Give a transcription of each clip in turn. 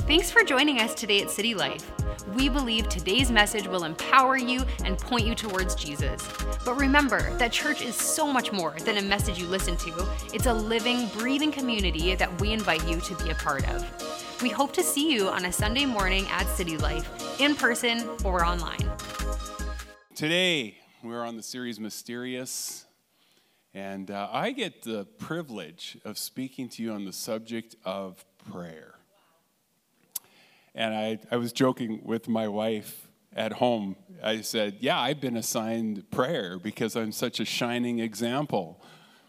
Thanks for joining us today at City Life. We believe today's message will empower you and point you towards Jesus. But remember that church is so much more than a message you listen to. It's a living, breathing community that we invite you to be a part of. We hope to see you on a Sunday morning at City Life, in person or online. Today, we're on the series Mysterious, and I get the privilege of speaking to you on the subject of prayer. And I was joking with my wife at home. I said, yeah, I've been assigned prayer because I'm such a shining example.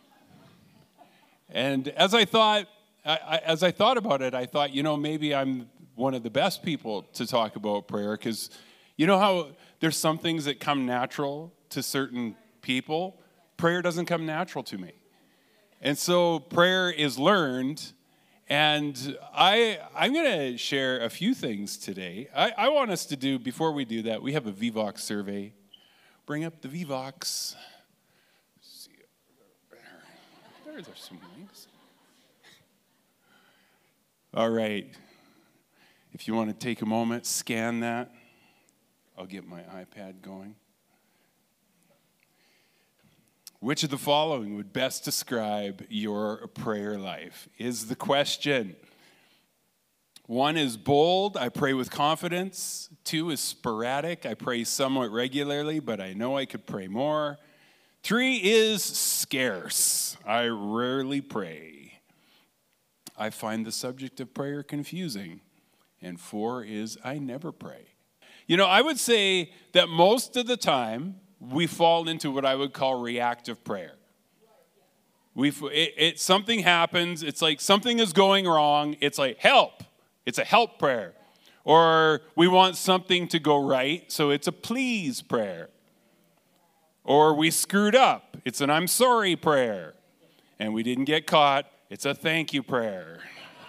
And as I thought about it, I thought, maybe I'm one of the best people to talk about prayer, because you know how there's some things that come natural to certain people? Prayer doesn't come natural to me. And so prayer is learned. And I'm going to share a few things today. I want us to do, before we do that, we have a VVOX survey. Bring up the VVOX. See, there's some links. All right. If you want to take a moment, scan that. I'll get my iPad going. Which of the following would best describe your prayer life is the question. 1 is bold, I pray with confidence. 2 is sporadic, I pray somewhat regularly, but I know I could pray more. 3 is scarce, I rarely pray. I find the subject of prayer confusing. And 4 is I never pray. I would say that most of the time, we fall into what I would call reactive prayer. Something happens, it's like something is going wrong, it's like help. It's a help prayer. Or we want something to go right, so it's a please prayer. Or we screwed up, it's an I'm sorry prayer. And we didn't get caught, it's a thank you prayer.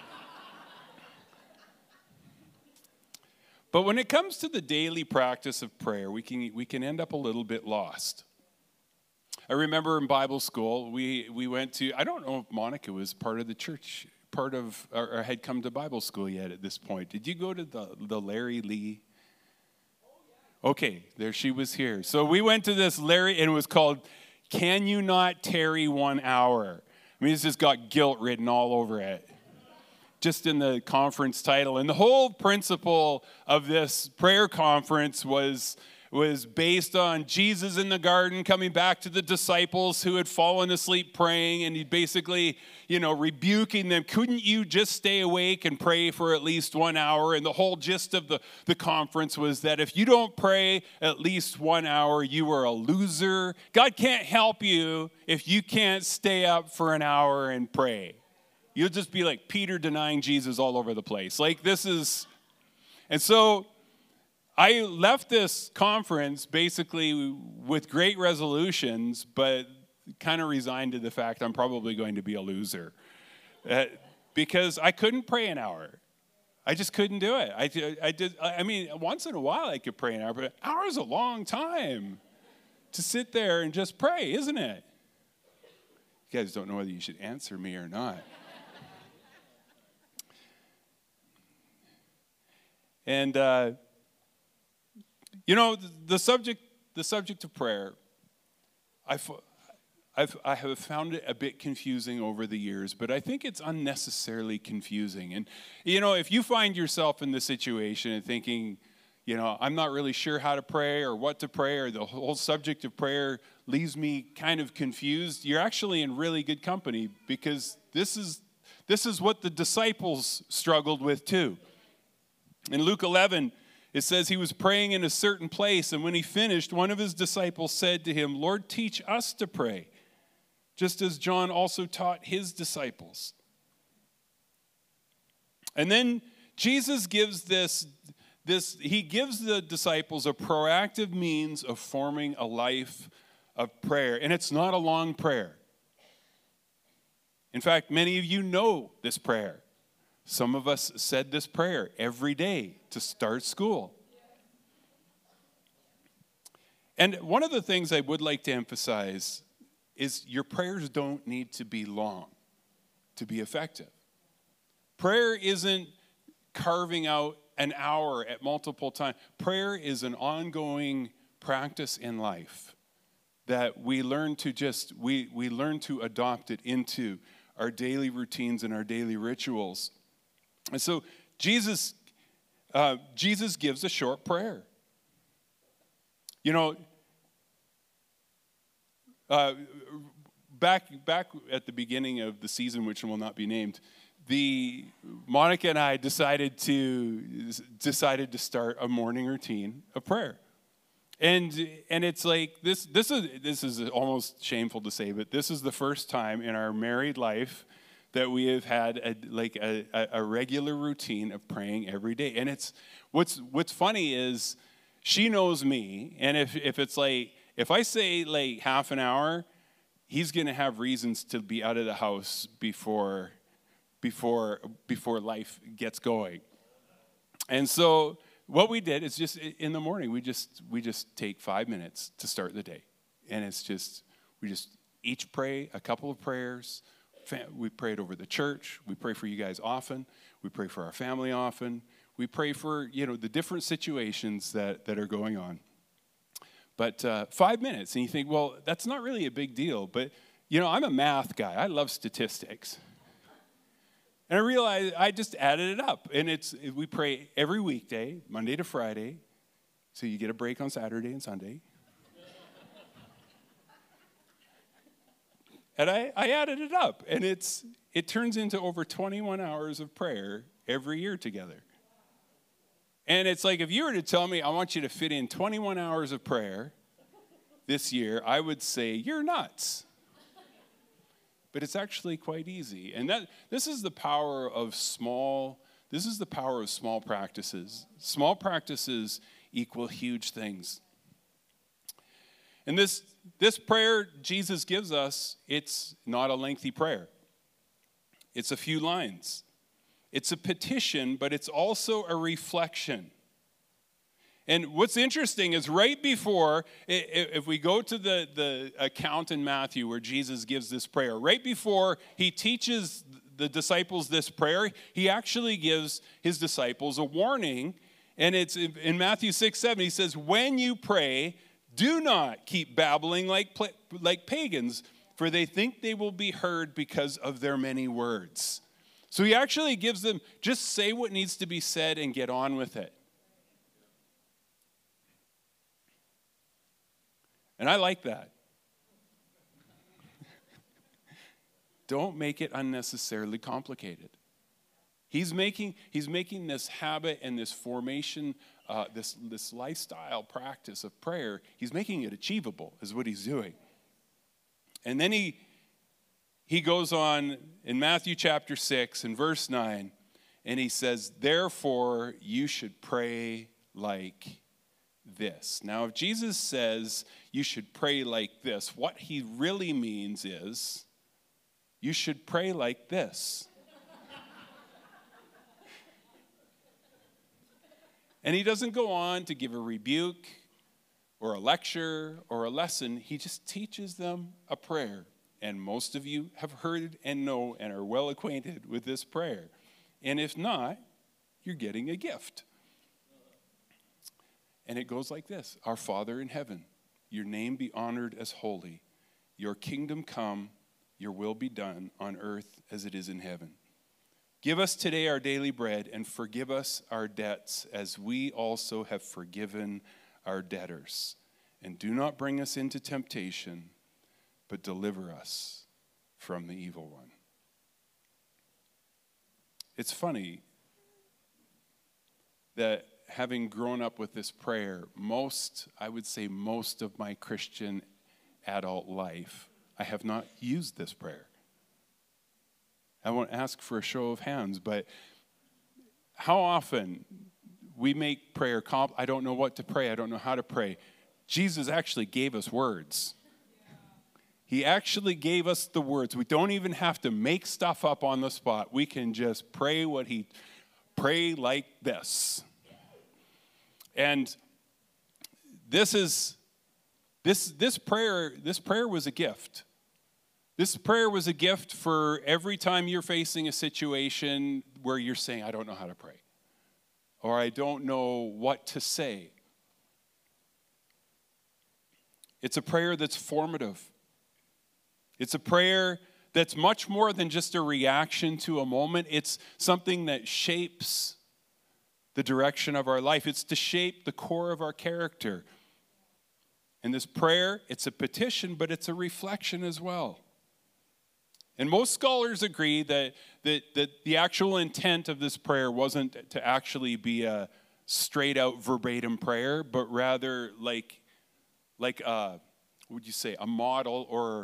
But when it comes to the daily practice of prayer, we can end up a little bit lost. I remember in Bible school, we went to, I don't know if Monica was part of the church, or had come to Bible school yet at this point. Did you go to the Larry Lee? Okay, there she was here. So we went to this Larry, and it was called, Can You Not Tarry 1 Hour? I mean, it's just got guilt written all over it. Just in the conference title. And the whole principle of this prayer conference was based on Jesus in the garden coming back to the disciples who had fallen asleep praying, and he basically, rebuking them. Couldn't you just stay awake and pray for at least 1 hour? And the whole gist of the conference was that if you don't pray at least 1 hour, you are a loser. God can't help you if you can't stay up for an hour and pray. You'll just be like Peter denying Jesus all over the place. And so I left this conference basically with great resolutions, but kind of resigned to the fact I'm probably going to be a loser. Because I couldn't pray an hour. I just couldn't do it. I mean, once in a while I could pray an hour, but an hour is a long time to sit there and just pray, isn't it? You guys don't know whether you should answer me or not. And, the subject of prayer, I have found it a bit confusing over the years, but I think it's unnecessarily confusing. And, if you find yourself in this situation and thinking, I'm not really sure how to pray or what to pray, or the whole subject of prayer leaves me kind of confused, you're actually in really good company, because this is what the disciples struggled with too. In Luke 11, it says he was praying in a certain place, and when he finished, one of his disciples said to him, Lord, teach us to pray, just as John also taught his disciples. And then Jesus gives he gives the disciples a proactive means of forming a life of prayer, and it's not a long prayer. In fact, many of you know this prayer. Some of us said this prayer every day to start school. And one of the things I would like to emphasize is your prayers don't need to be long to be effective. Prayer isn't carving out an hour at multiple times. Prayer is an ongoing practice in life that we learn to we learn to adopt it into our daily routines and our daily rituals. And so Jesus gives a short prayer. You know, back at the beginning of the season, which will not be named, Monica and I decided to start a morning routine of prayer. And it's like this is almost shameful to say, but this is the first time in our married life that we have had a regular routine of praying every day. And it's what's funny is she knows me, and if I say like half an hour, he's going to have reasons to be out of the house before life gets going. And so what we did is just in the morning, we just take 5 minutes to start the day. And we just each pray a couple of prayers. We pray it over the church. We pray for you guys often. We pray for our family often. We pray for, the different situations that are going on. But 5 minutes, and you think, well, that's not really a big deal. But, I'm a math guy. I love statistics. And I realized I just added it up. And we pray every weekday, Monday to Friday. So you get a break on Saturday and Sunday. And I added it up. And it turns into over 21 hours of prayer every year together. And it's like, if you were to tell me, I want you to fit in 21 hours of prayer this year, I would say, you're nuts. But it's actually quite easy. And this is the power of small practices. Small practices equal huge things. And this prayer Jesus gives us, it's not a lengthy prayer. It's a few lines. It's a petition, but it's also a reflection. And what's interesting is right before, if we go to the account in Matthew where Jesus gives this prayer, right before he teaches the disciples this prayer, he actually gives his disciples a warning. And it's in Matthew 6:7, he says, when you pray, do not keep babbling like pagans, for they think they will be heard because of their many words. So he actually gives them, just say what needs to be said and get on with it. And I like that. Don't make it unnecessarily complicated. He's making this habit and this formation, this lifestyle practice of prayer, he's making it achievable, is what he's doing. And then he goes on in Matthew chapter 6 and verse 9, and he says, therefore you should pray like this. Now, if Jesus says you should pray like this, what he really means is you should pray like this. And he doesn't go on to give a rebuke or a lecture or a lesson. He just teaches them a prayer. And most of you have heard and know and are well acquainted with this prayer. And if not, you're getting a gift. And it goes like this. Our Father in heaven, your name be honored as holy. Your kingdom come, your will be done on earth as it is in heaven. Give us today our daily bread and forgive us our debts as we also have forgiven our debtors. And do not bring us into temptation, but deliver us from the evil one. It's funny that having grown up with this prayer, I would say most of my Christian adult life, I have not used this prayer. I won't ask for a show of hands, but how often we make prayer I don't know what to pray, I don't know how to pray. Jesus actually gave us words. He actually gave us the words. We don't even have to make stuff up on the spot. We can just pray pray like this. And this prayer was a gift. This prayer was a gift for every time you're facing a situation where you're saying, I don't know how to pray. or I don't know what to say. It's a prayer that's formative. It's a prayer that's much more than just a reaction to a moment. It's something that shapes the direction of our life. It's to shape the core of our character. And this prayer, it's a petition, but it's a reflection as well. And most scholars agree that the actual intent of this prayer wasn't to actually be a straight out verbatim prayer, but rather like would you say, a model or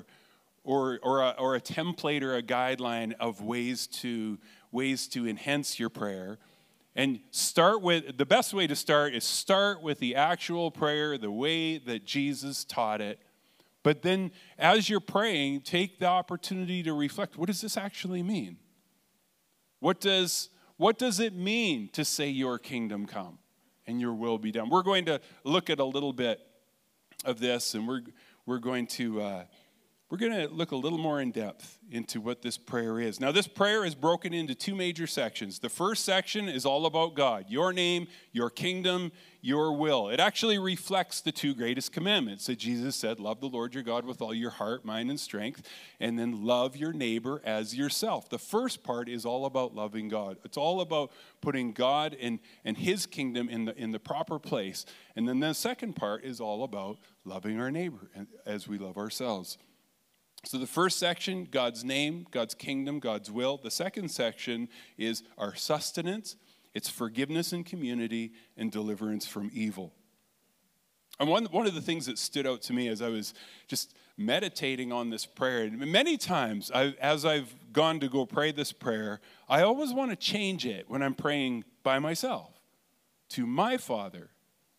a template or a guideline of ways to enhance your prayer. And the best way to start is start with the actual prayer, the way that Jesus taught it. But then as you're praying, take the opportunity to reflect. What does this actually mean? What does it mean to say your kingdom come and your will be done? We're going to look at a little bit of this, and we're going to look a little more in depth into what this prayer is. Now, this prayer is broken into two major sections. The first section is all about God, your name, your kingdom, your will. It actually reflects the two greatest commandments that Jesus said, love the Lord your God with all your heart, mind, and strength, and then love your neighbor as yourself. The first part is all about loving God. It's all about putting God and his kingdom in the proper place. And then the second part is all about loving our neighbor as we love ourselves. So the first section, God's name, God's kingdom, God's will. The second section is our sustenance. It's forgiveness and community and deliverance from evil. And one of the things that stood out to me as I was just meditating on this prayer, and many times as I've gone to go pray this prayer, I always want to change it when I'm praying by myself to my Father.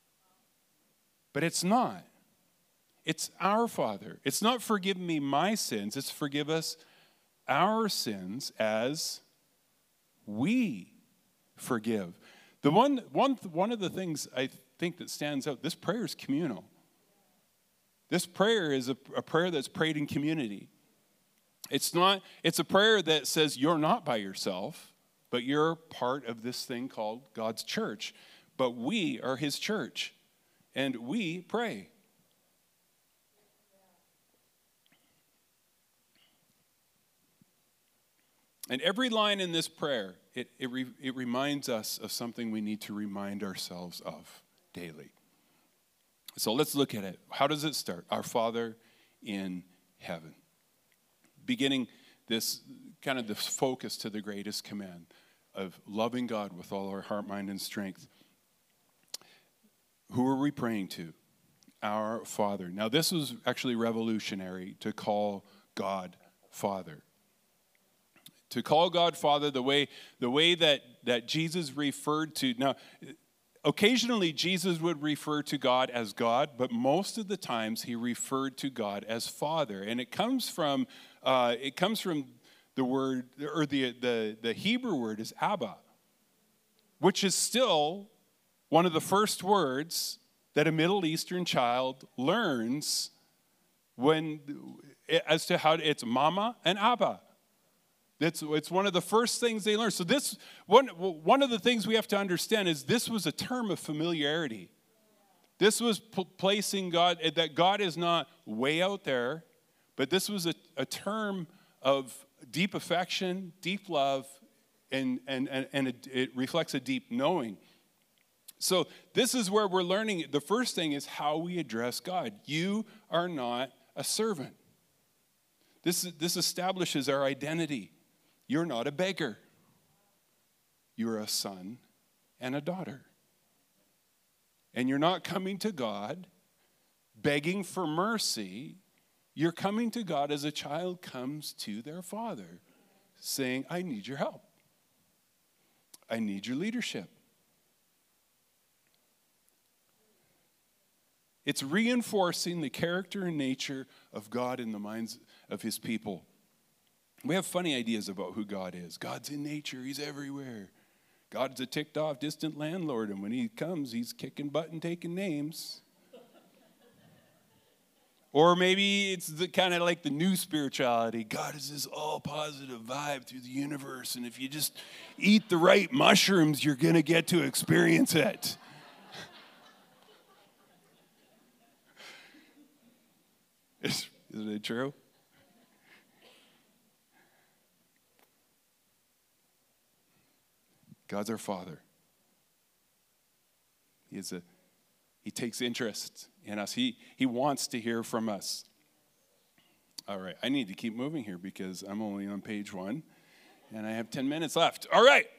But it's not. It's our Father. It's not forgive me my sins. It's forgive us our sins as we forgive. One of the things I think that stands out, this prayer is communal. This prayer is a prayer that's prayed in community. It's a prayer that says you're not by yourself, but you're part of this thing called God's church. But we are his church, and we pray. And every line in this prayer, it reminds us of something we need to remind ourselves of daily. So let's look at it. How does it start? Our Father in heaven. Beginning this kind of the focus to the greatest command of loving God with all our heart, mind, and strength. Who are we praying to? Our Father. Now this was actually revolutionary to call God Father. To call God Father the way that Jesus referred to. Now, occasionally Jesus would refer to God as God, but most of the times he referred to God as Father. And it comes from the word, or the Hebrew word is Abba, which is still one of the first words that a Middle Eastern child learns as to how it's Mama and Abba. It's one of the first things they learn. So this one of the things we have to understand is this was a term of familiarity. This was placing God, that God is not way out there, but this was a term of deep affection, deep love, and it reflects a deep knowing. So this is where we're learning. The first thing is how we address God. You are not a servant. This establishes our identity. You're not a beggar. You're a son and a daughter. And you're not coming to God begging for mercy. You're coming to God as a child comes to their father, saying, I need your help. I need your leadership. It's reinforcing the character and nature of God in the minds of his people. We have funny ideas about who God is. God's in nature. He's everywhere. God's a ticked-off, distant landlord, and when he comes, he's kicking butt and taking names. Or maybe it's the kind of like the new spirituality. God is this all positive vibe through the universe, and if you just eat the right mushrooms, you're going to get to experience it. Isn't it true? God's our Father. He takes interest in us. He wants to hear from us. All right, I need to keep moving here because I'm only on page 1, and I have 10 minutes left. All right.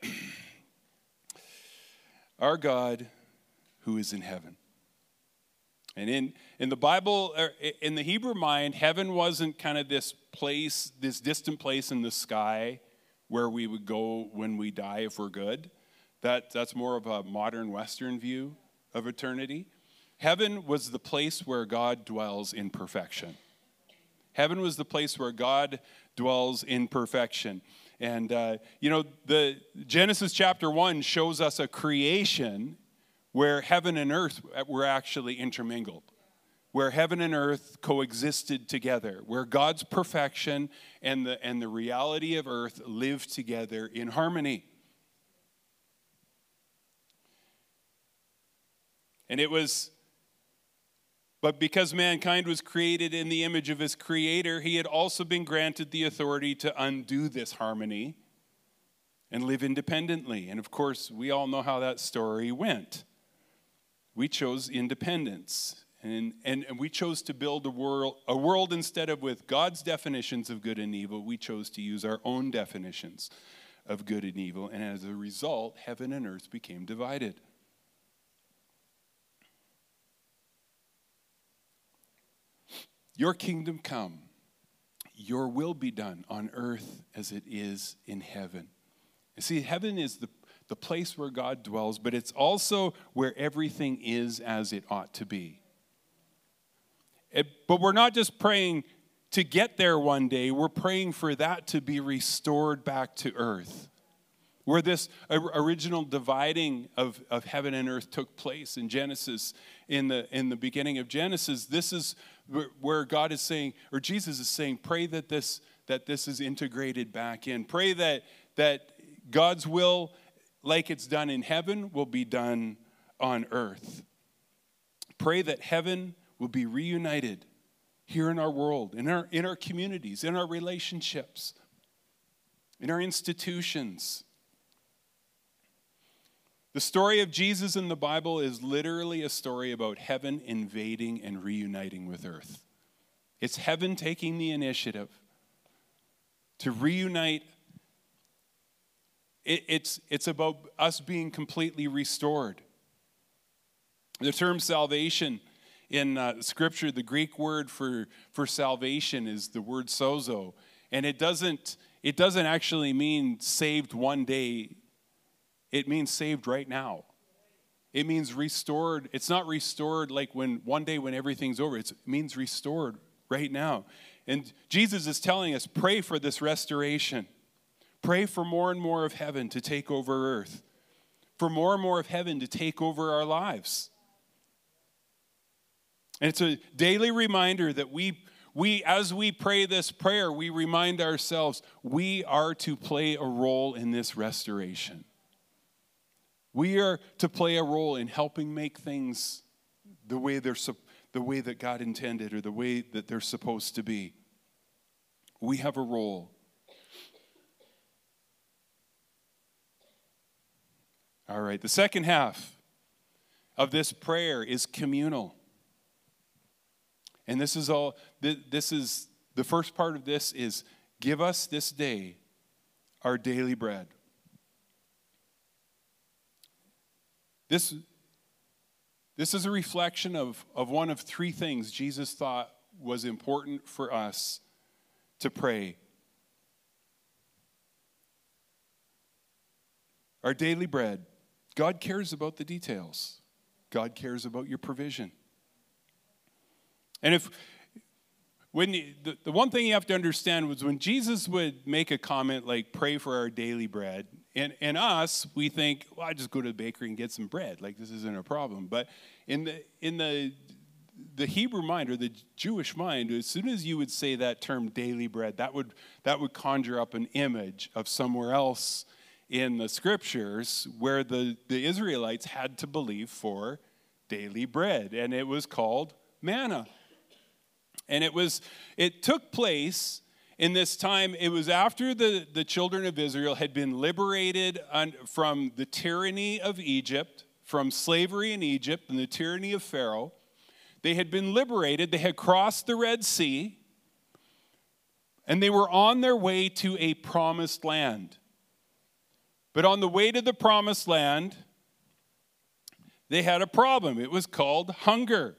Our God who is in heaven. And in the Bible, in the Hebrew mind, heaven wasn't kind of this place, this distant place in the sky where we would go when we die if we're good. That's more of a modern Western view of eternity. Heaven was the place where God dwells in perfection. Heaven was the place where God dwells in perfection. And, the Genesis chapter 1 shows us a creation where heaven and earth were actually intermingled, where heaven and earth coexisted together, where God's perfection and the reality of earth lived together in harmony. But because mankind was created in the image of his creator, he had also been granted the authority to undo this harmony and live independently. And of course, we all know how that story went. We chose independence, and we chose to build a world instead of with God's definitions of good and evil. We chose to use our own definitions of good and evil, and as a result, heaven and earth became divided. Your kingdom come, your will be done on earth as it is in heaven. You see, heaven is the place where God dwells, but it's also where everything is as it ought to be. But we're not just praying to get there one day, we're praying for that to be restored back to earth. Where this original dividing of heaven and earth took place in Genesis, in the beginning of Genesis, this is where God is saying, or Jesus is saying, pray that this is integrated back in. Pray that God's will, like it's done in heaven, will be done on earth. Pray that heaven will be reunited here in our world, in our communities, in our relationships, in our institutions. The story of Jesus in the Bible is literally a story about heaven invading and reuniting with earth. It's heaven taking the initiative to reunite. It's about us being completely restored. The term salvation in Scripture, the Greek word for salvation is the word sozo, and it doesn't actually mean saved one day. It means saved right now. It means restored. It's not restored like one day when everything's over. It means restored right now. And Jesus is telling us, pray for this restoration. Pray for more and more of heaven to take over earth. For more and more of heaven to take over our lives. And it's a daily reminder that we as we pray this prayer, we remind ourselves we are to play a role in this restoration. We are to play a role in helping make things the way that God intended, or the way that they're supposed to be. We have a role. All right, the second half of this prayer is communal. And this is the first part of this is, give us this day our daily bread. This is a reflection of one of three things Jesus thought was important for us to pray. Our daily bread. God cares about the details. God cares about your provision. And the one thing you have to understand was when Jesus would make a comment like, pray for our daily bread, and us, we think, well, I just go to the bakery and get some bread. Like, this isn't a problem. But in the the Hebrew mind or the Jewish mind, as soon as you would say that term daily bread, that would conjure up an image of somewhere else in the scriptures where the Israelites had to believe for daily bread, and it was called manna. And it took place in this time. It was after the children of Israel had been liberated from the tyranny of Egypt, from slavery in Egypt and the tyranny of Pharaoh. They had been liberated. They had crossed the Red Sea, and they were on their way to a promised land. But on the way to the promised land, they had a problem. It was called hunger.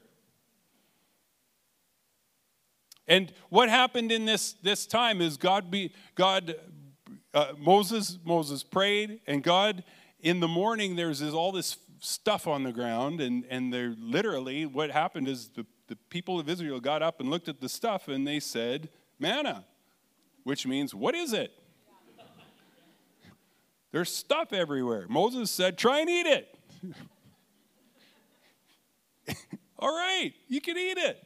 And what happened in this time is Moses prayed, and God, in the morning, there's all this stuff on the ground, and they're literally, what happened is the people of Israel got up and looked at the stuff, and they said, manna, which means, what is it? There's stuff everywhere. Moses said, try and eat it. All right, you can eat it.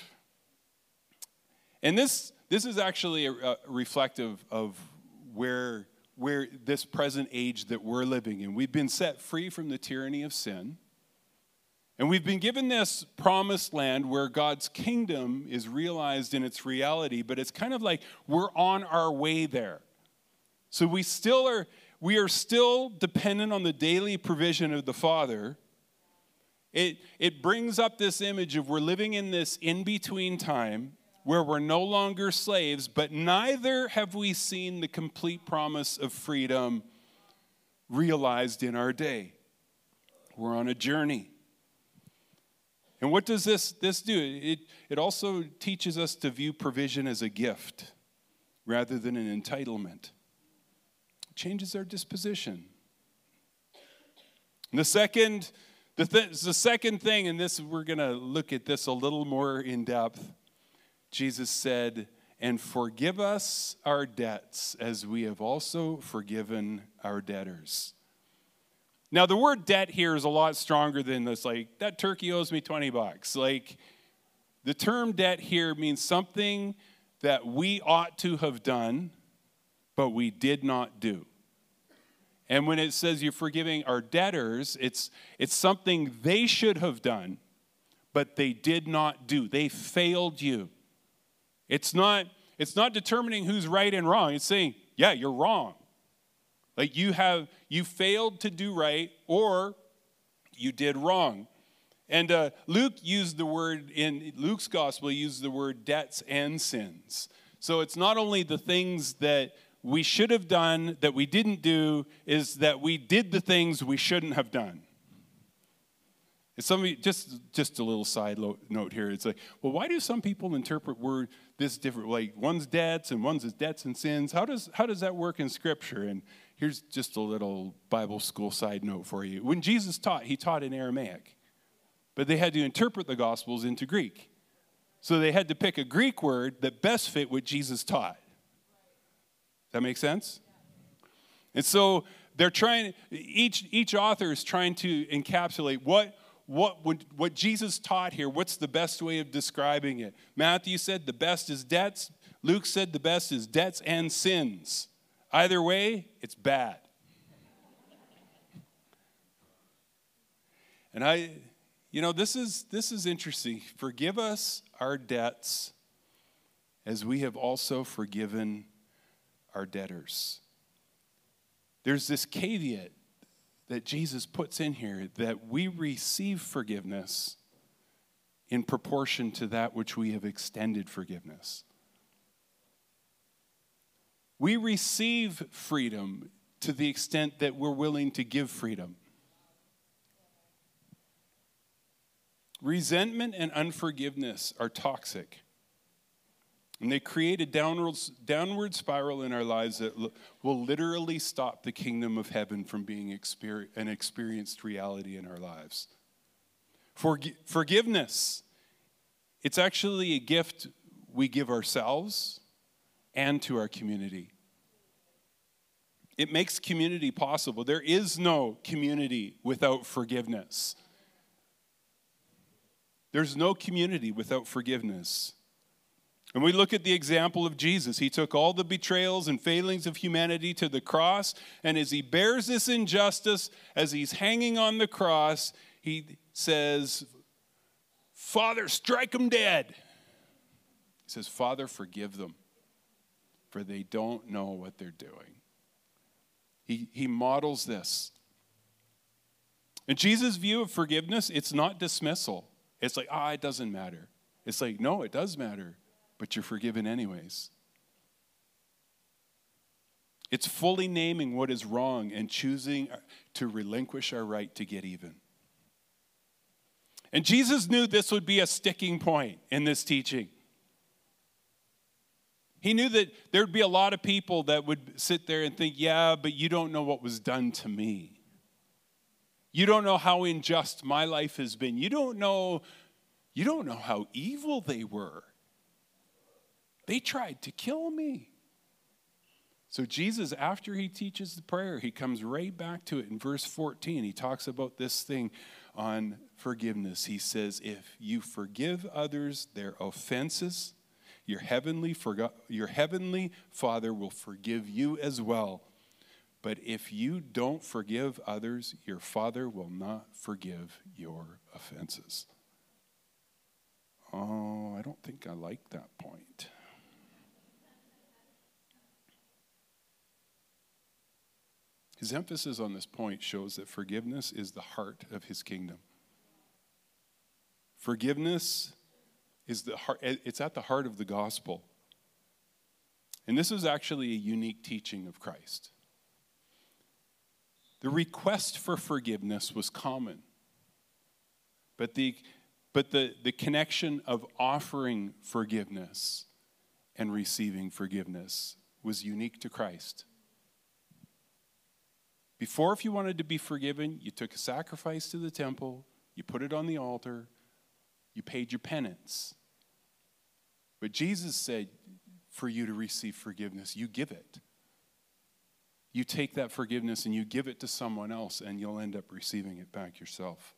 And this is actually reflective of where this present age that we're living in. We've been set free from the tyranny of sin. And we've been given this promised land where God's kingdom is realized in its reality, but it's kind of like we're on our way there. So we are still dependent on the daily provision of the Father. It brings up this image of we're living in this in-between time where we're no longer slaves, but neither have we seen the complete promise of freedom realized in our day. We're on a journey. And what does this do? It also teaches us to view provision as a gift rather than an entitlement. It changes our disposition. And the second thing, and this we're going to look at this a little more in depth. Jesus said, and forgive us our debts as we have also forgiven our debtors. Now, the word debt here is a lot stronger than this, like, that turkey owes me $20. Like, the term debt here means something that we ought to have done, but we did not do. And when it says you're forgiving our debtors, it's something they should have done, but they did not do. They failed you. It's not determining who's right and wrong. It's saying, yeah, you're wrong. Like you failed to do right or you did wrong. And Luke used the word, in Luke's gospel, used the word debts and sins. So it's not only the things that we should have done that we didn't do, is that we did the things we shouldn't have done. Just a little side note here. It's like, well, why do some people interpret word this different? Like one's debts and one's debts and sins. How does that work in Scripture? And here's just a little Bible school side note for you. When Jesus taught, he taught in Aramaic, but they had to interpret the Gospels into Greek. So they had to pick a Greek word that best fit what Jesus taught. Does that make sense? And so they're trying. Each author is trying to encapsulate what Jesus taught here. What's the best way of describing it? Matthew said the best is debts. Luke said the best is debts and sins. Either way, it's bad. And this is interesting. Forgive us our debts as we have also forgiven our debtors. There's this caveat that Jesus puts in here, that we receive forgiveness in proportion to that which we have extended forgiveness. We receive freedom to the extent that we're willing to give freedom. Resentment and unforgiveness are toxic. And they create a downward spiral in our lives that will literally stop the kingdom of heaven from being an experienced reality in our lives. Forgiveness, it's actually a gift we give ourselves and to our community. It makes community possible. There is no community without forgiveness. There's no community without forgiveness. And we look at the example of Jesus. He took all the betrayals and failings of humanity to the cross, and as he bears this injustice, as he's hanging on the cross, he says, Father, strike them dead. He says, Father, forgive them, for they don't know what they're doing. He models this. And Jesus' view of forgiveness, it's not dismissal. It's like, it doesn't matter. It's like, no, it does matter, but you're forgiven anyways. It's fully naming what is wrong and choosing to relinquish our right to get even. And Jesus knew this would be a sticking point in this teaching. He knew that there'd be a lot of people that would sit there and think, yeah, but you don't know what was done to me. You don't know how unjust my life has been. You don't know how evil they were. They tried to kill me. So Jesus, after he teaches the prayer, he comes right back to it in verse 14. He talks about this thing on forgiveness. He says, if you forgive others their offenses, your heavenly Father will forgive you as well. But if you don't forgive others, your Father will not forgive your offenses. Oh, I don't think I like that point. His emphasis on this point shows that forgiveness is the heart of his kingdom. Forgiveness is the heart, it's at the heart of the gospel. And this is actually a unique teaching of Christ. The request for forgiveness was common, but the connection of offering forgiveness and receiving forgiveness was unique to Christ. Before, if you wanted to be forgiven, you took a sacrifice to the temple, you put it on the altar, you paid your penance. But Jesus said, for you to receive forgiveness, you give it. You take that forgiveness and you give it to someone else, and you'll end up receiving it back yourself.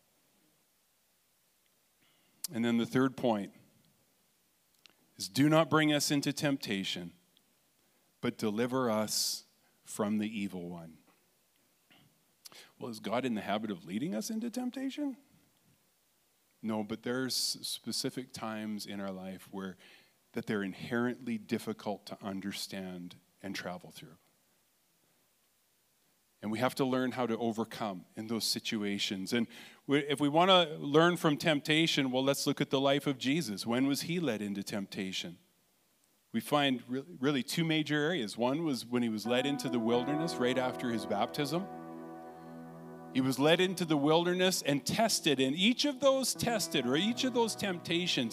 And then the third point is, do not bring us into temptation, but deliver us from the evil one. Well, is God in the habit of leading us into temptation? No, but there's specific times in our life where that they're inherently difficult to understand and travel through. And we have to learn how to overcome in those situations. And if we want to learn from temptation, well, let's look at the life of Jesus. When was he led into temptation? We find really two major areas. One was when he was led into the wilderness right after his baptism. He was led into the wilderness and tested. And each of those temptations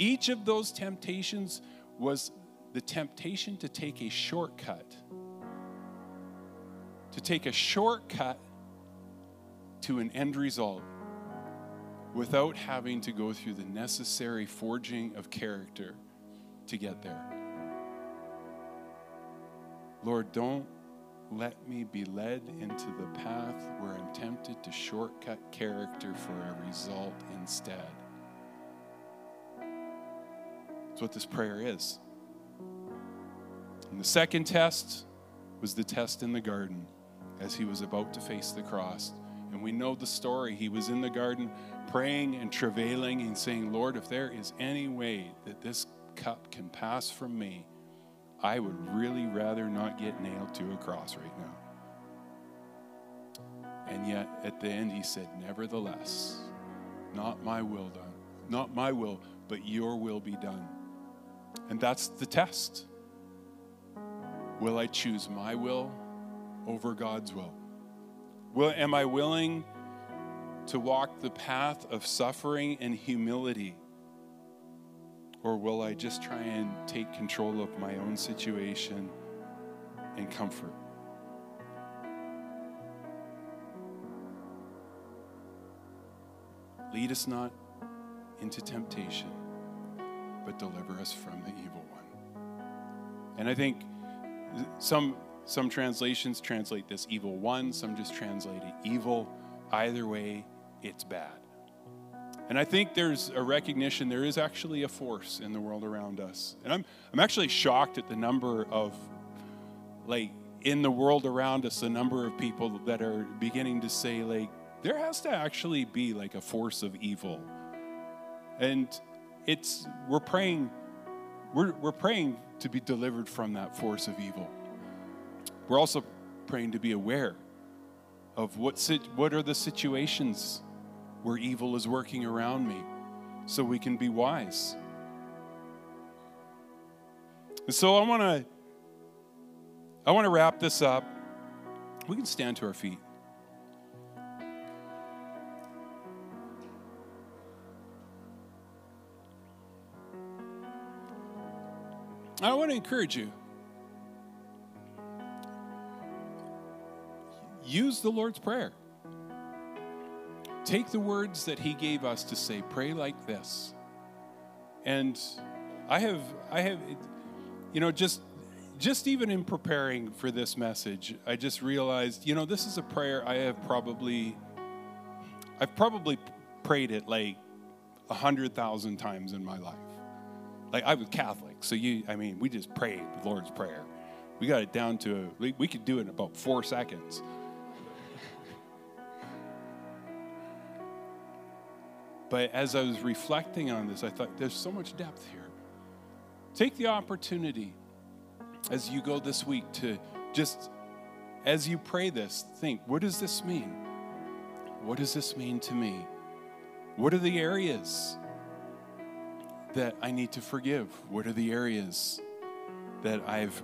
was the temptation to take a shortcut. To take a shortcut to an end result without having to go through the necessary forging of character to get there. Lord, don't let me be led into the path where I'm tempted to shortcut character for a result instead. That's what this prayer is. And the second test was the test in the garden as he was about to face the cross. And we know the story. He was in the garden praying and travailing and saying, Lord, if there is any way that this cup can pass from me, I would really rather not get nailed to a cross right now. And yet at the end he said, nevertheless, not my will, but your will be done. And that's the test. Will I choose my will over God's will? Am I willing to walk the path of suffering and humility? Or will I just try and take control of my own situation and comfort? Lead us not into temptation, but deliver us from the evil one. And I think some translations translate this evil one, some just translate it evil. Either way, it's bad. And I think there's a recognition there is actually a force in the world around us. And I'm actually shocked at the number of, like, in the world around us, the number of people that are beginning to say, like, there has to actually be like a force of evil. And we're praying to be delivered from that force of evil. We're also praying to be aware of what are the situations where evil is working around me, so we can be wise. And so I want to wrap this up. We can stand to our feet. I want to encourage you. Use the Lord's Prayer. Take the words that he gave us to say, pray like this. And I have, just even in preparing for this message, I just realized, this is a prayer I've probably prayed it like 100,000 times in my life. Like, I was Catholic, so we just prayed the Lord's Prayer. We got it down to, we could do it in about 4 seconds. But as I was reflecting on this, I thought, there's so much depth here. Take the opportunity as you go this week to just, as you pray this, think, what does this mean? What does this mean to me? What are the areas that I need to forgive? What are the areas that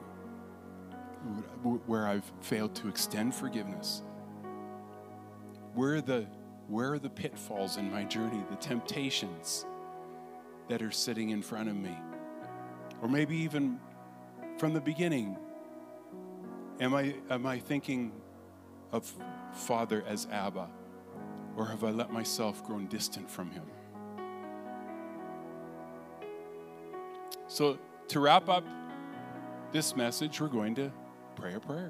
where I've failed to extend forgiveness? Where are the pitfalls in my journey, the temptations that are sitting in front of me? Or maybe even from the beginning, am I thinking of Father as Abba? Or have I let myself grow distant from him? So to wrap up this message, we're going to pray a prayer.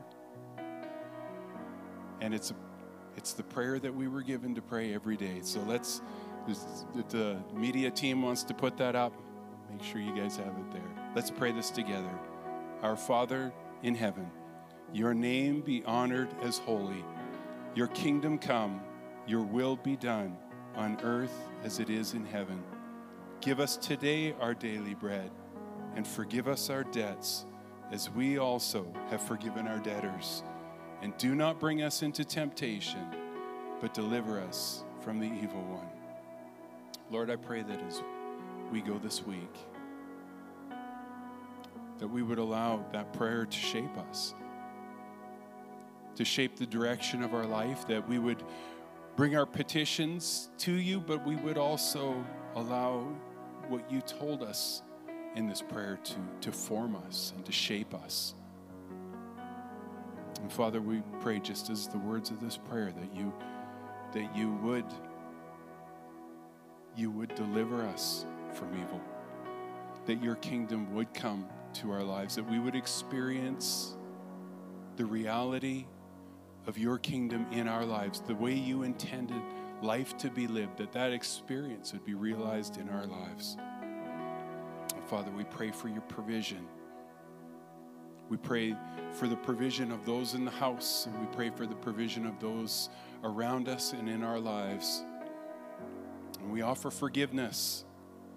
And it's the prayer that we were given to pray every day. So if the media team wants to put that up, make sure you guys have it there. Let's pray this together. Our Father in heaven, your name be honored as holy. Your kingdom come, your will be done on earth as it is in heaven. Give us today our daily bread, and forgive us our debts as we also have forgiven our debtors. And do not bring us into temptation, but deliver us from the evil one. Lord, I pray that as we go this week, that we would allow that prayer to shape us, to shape the direction of our life, that we would bring our petitions to you, but we would also allow what you told us in this prayer to form us and to shape us. And Father, we pray just as the words of this prayer that you would deliver us from evil, that your kingdom would come to our lives, that we would experience the reality of your kingdom in our lives, the way you intended life to be lived, that experience would be realized in our lives. Father, we pray for your provision. We pray for the provision of those in the house, and we pray for the provision of those around us and in our lives. And we offer forgiveness.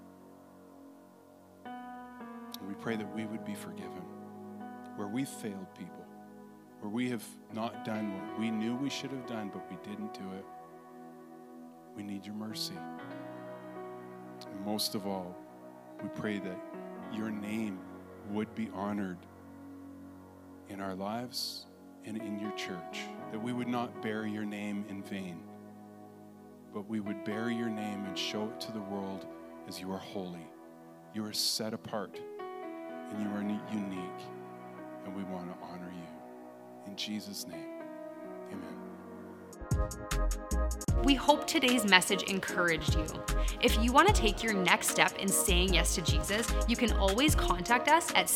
And we pray that we would be forgiven where we failed people, where we have not done what we knew we should have done, but we didn't do it. We need your mercy. And most of all, we pray that your name would be honored in our lives and in your church, that we would not bear your name in vain, but we would bear your name and show it to the world as you are holy, you are set apart, and you are unique, and we want to honor you. In Jesus' name, amen. We hope today's message encouraged you. If you want to take your next step in saying yes to Jesus, you can always contact us at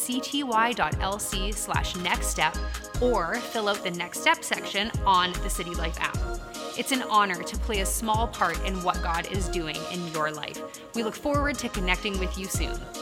cty.lc/nextstep or fill out the next step section on the City Life app. It's an honor to play a small part in what God is doing in your life. We look forward to connecting with you soon.